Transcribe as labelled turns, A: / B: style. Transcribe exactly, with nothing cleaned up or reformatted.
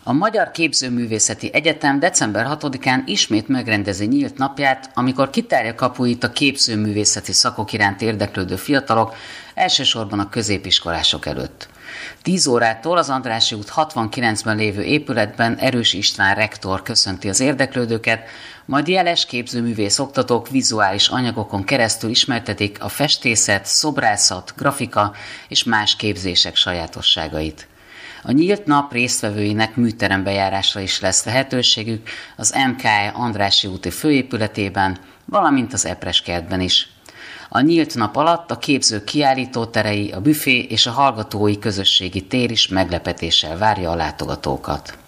A: A Magyar Képzőművészeti Egyetem december hatodikán ismét megrendezi nyílt napját, amikor kitárja kapuit a képzőművészeti szakok iránt érdeklődő fiatalok, elsősorban a középiskolások előtt. tíz órától az Andrássy út hatvankilencben lévő épületben Erős István rektor köszönti az érdeklődőket, majd jeles képzőművész oktatók vizuális anyagokon keresztül ismertetik a festészet, szobrászat, grafika és más képzések sajátosságait. A nyílt nap résztvevőinek műterembejárásra is lesz lehetőségük az em ká e Andrássy úti főépületében, valamint az Epres kertben is. A nyílt nap alatt a képzők kiállítóterei, a büfé és a hallgatói közösségi tér is meglepetéssel várja a látogatókat.